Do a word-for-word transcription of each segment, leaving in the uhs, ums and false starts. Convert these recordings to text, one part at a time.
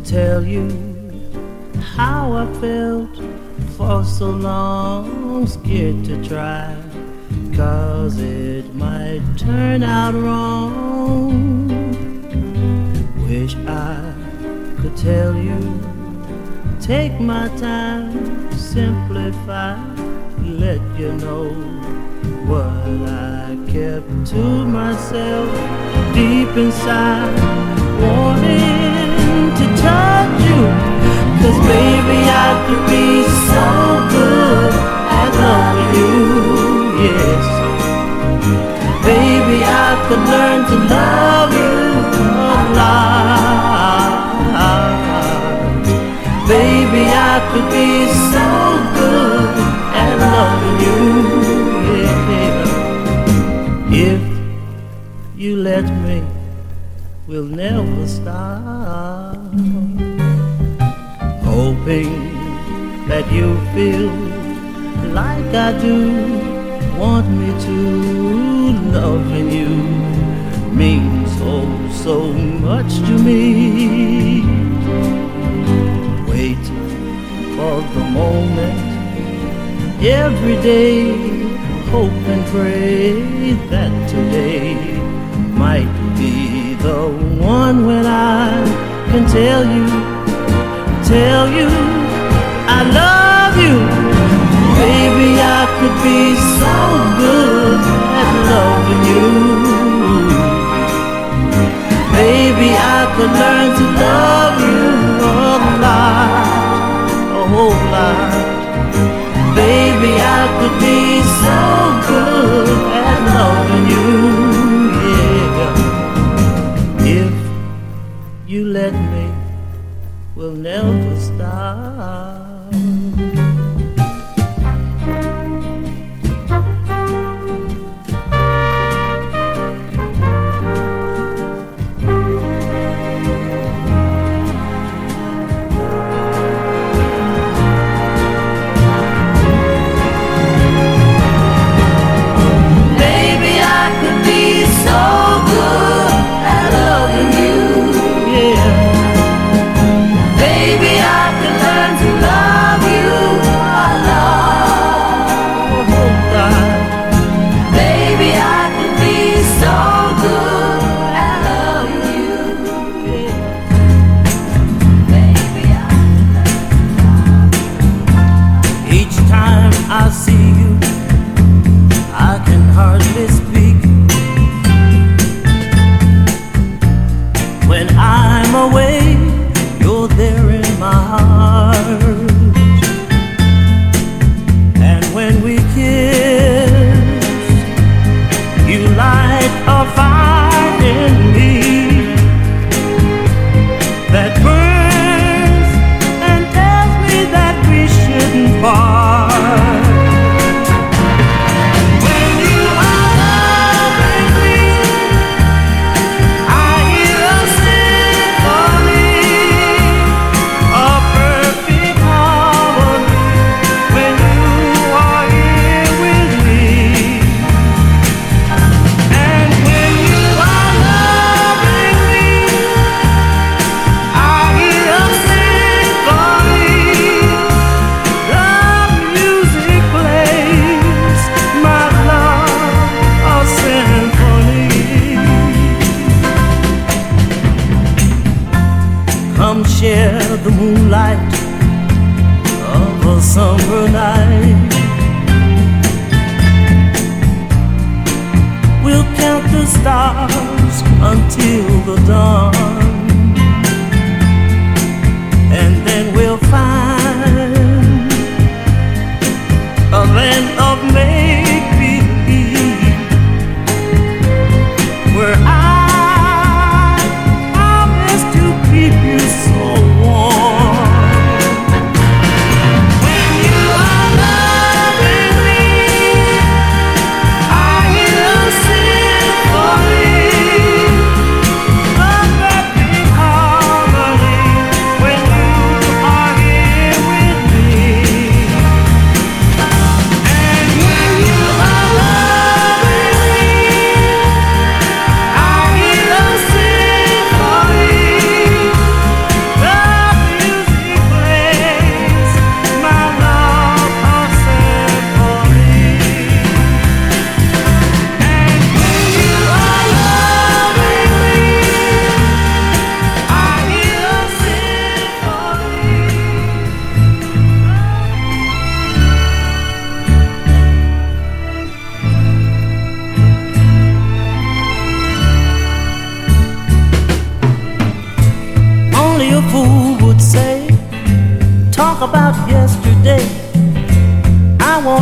tell you how I felt for so long, scared to try, 'cause it might turn out wrong. Wish I could tell you, take my time, simplify, let you know what I kept to myself deep inside, wanting to touch you, 'cause baby I could be so good at loving you, yes. Baby I could learn to love you a lot. Baby I could be so good at loving you, yeah. If you let me, we'll never stop. Hoping that you feel like I do, want me to. Loving you means oh so much to me. Wait for the moment every day, hope and pray that today might be the one when I can tell you, tell you I love you. Baby I could be so good at loving you. Baby I could learn to love you a lot, a whole lot. Baby I could be so good at loving you, yeah. If you let me, we'll never stop. I see you, I can hardly speak. When I'm away, you're there in my heart. And when we kiss, you light a fire in me that burns and tells me that we shouldn't part. Come share the moonlight of a summer night. We'll count the stars until the dawn, and then we'll find a land of make-believe where I keep you so warm. When you are loving me, I hear a symphony of perfect harmony. When you are here with me, and when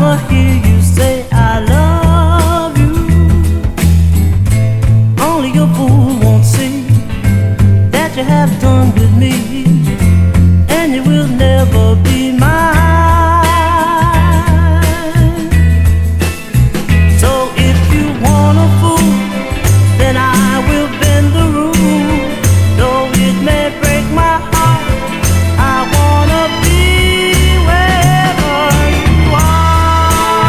wanna hear you say I love you. Only a fool won't see that you have done with me, and you will never be mine. So if you want a fool, then I will bend the rule. Though it may break my heart, I wanna be wherever you are.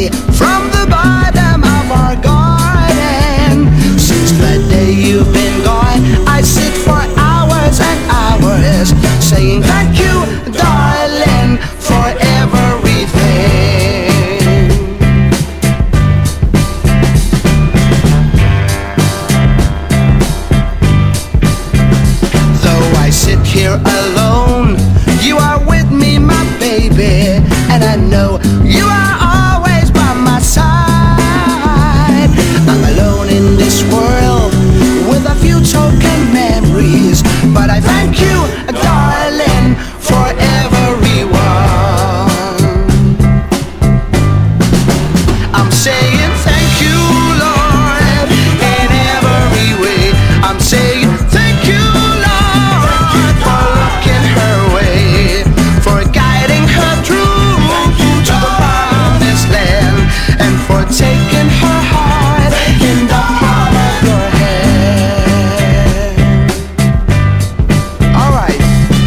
day from the bottom of our garden. Since the day you've been gone, I sit for hours and hours saying thank you, darling, for everything. Though I sit here alone, you are with me, my baby, and I know you are always by my side. I'm alone in this world with a few token memories, but I thank you, darling, for everyone. I'm saying thank you, Lord, in every way. I'm saying thank you, Lord, for looking her way, for guiding her through to the promised land, and for taking her heart in the palm of your hand. All right.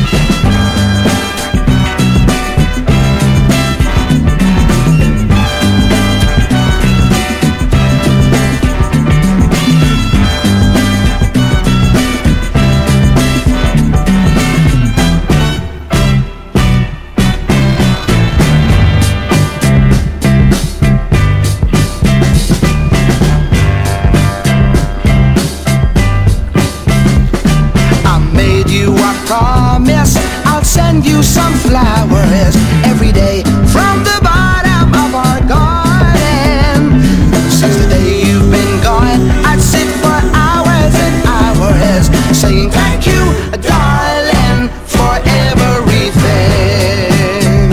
I made you a promise, I'll send you some flowers every day from the bottom of our garden. Since the day you've been gone, I'd sit for hours and hours saying thank you, darling, for everything.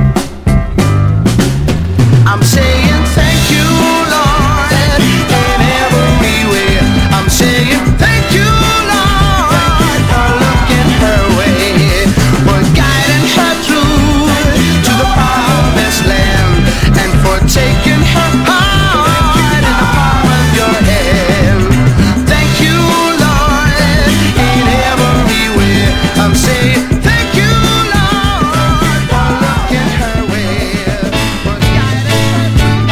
I'm saying thank you, Lord, in every way. I'm saying thank you, Lord, for looking her way, for guiding her through to the promised land, and for taking her heart in the palm of your hand. Thank you, Lord, in every way. I'm saying thank you, Lord, for looking her way, for guiding her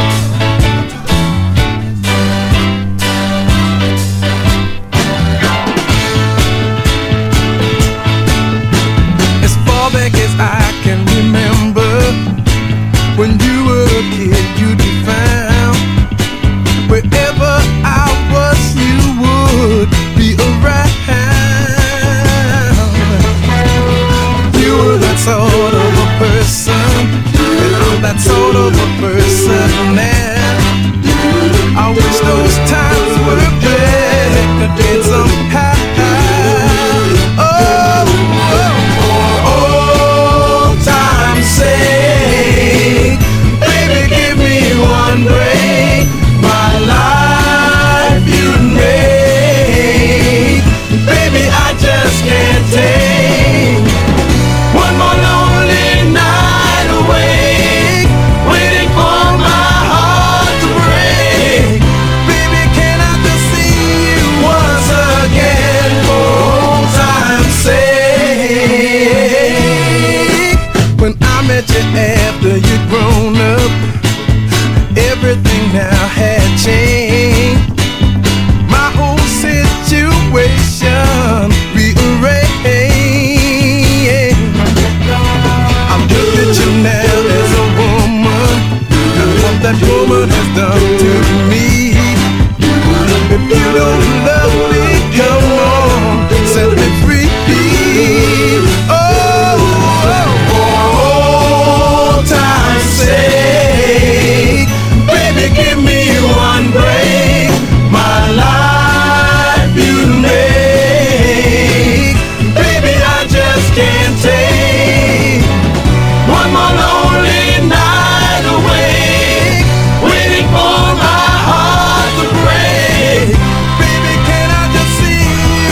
As far back as I can remember, when you were a kid, you'd be found. Wherever I was, you would be around. You were that sort of a person, and I'm that sort of a person now. I wish those times were back again somehow. Oh, oh, oh, old time's sake, baby, give me one break. My life you'd make, baby, I just can't take one more lonely night awake, waiting for my heart to break. Baby, can I just see you once again for old time's sake? When I met you after you'd grown up, everything now had changed. My whole situation rearranged. I'm looking at you now as a woman, and what that woman has done to me. If you don't love me, come on, set me free. Oh, oh, oh, time's sake, baby, give me one break. My life you make, baby, I just can't take one more lonely night awake, waiting for my heart to break. Baby, can I just see you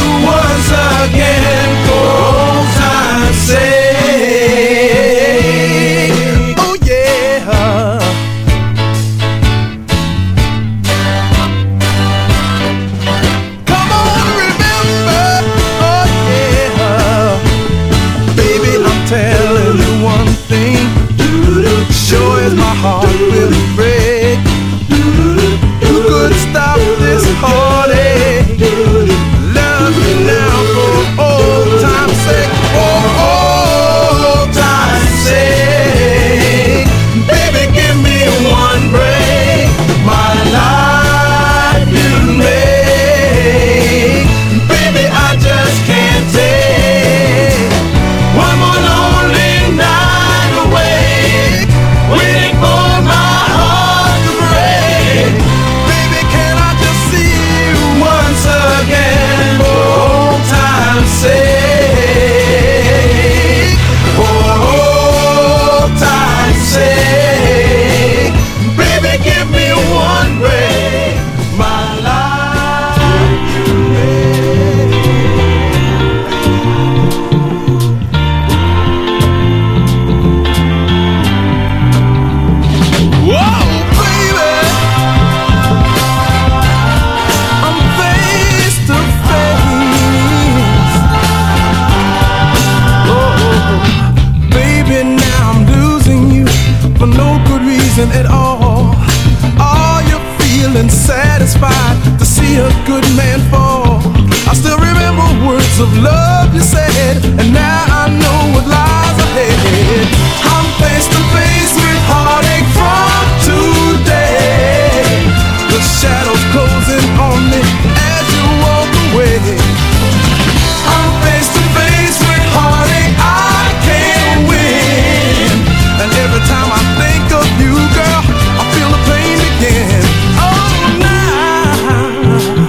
all. Are you feeling satisfied to see a good man fall? I still remember words of love you said, and now I know what lies ahead. I'm face to face with heartache from today. The shadows closing on me as you walk away. I'm face to face with heartache I can't win. And every time I think of you, girl, I feel the pain again. Oh, now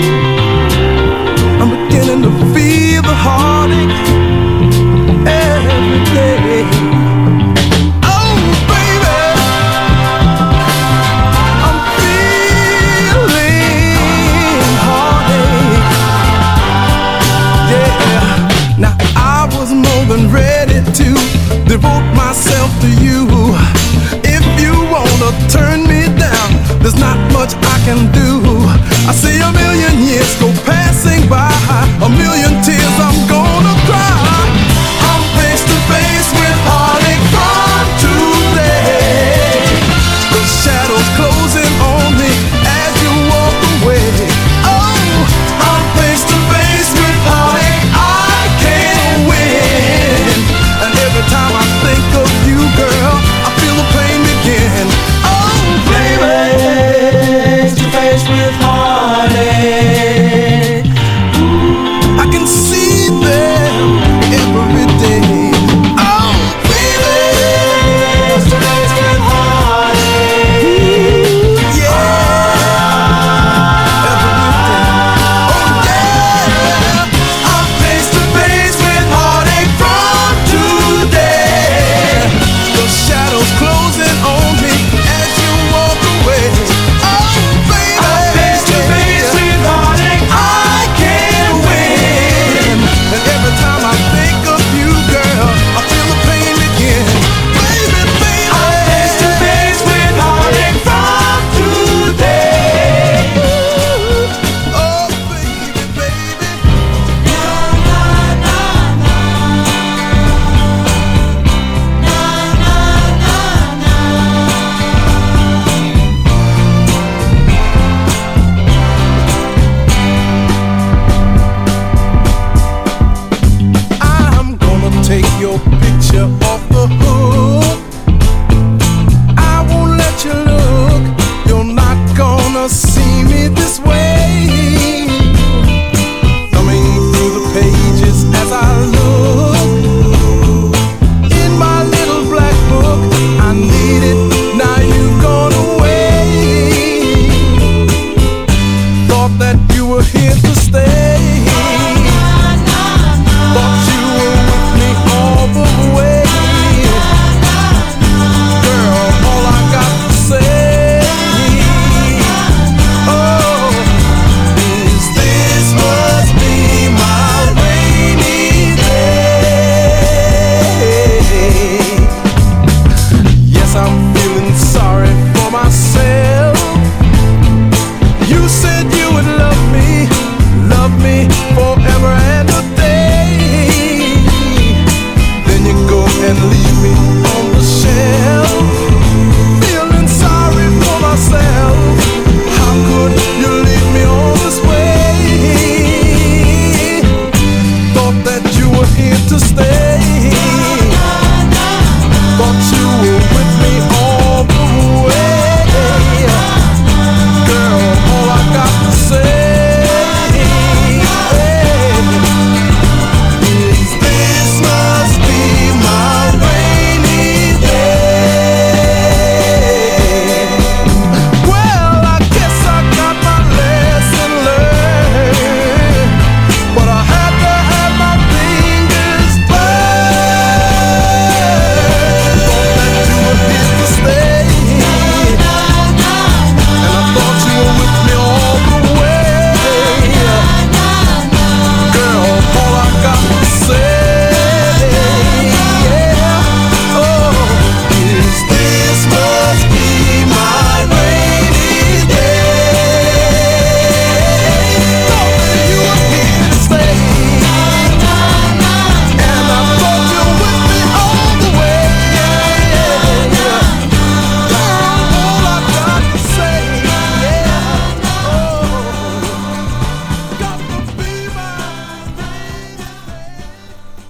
I'm beginning to feel the heartache every day. Oh, baby, I'm feeling heartache. Yeah, now I was more than ready to devote myself to you. If you wanna turn me down, there's not much I can do. I see a million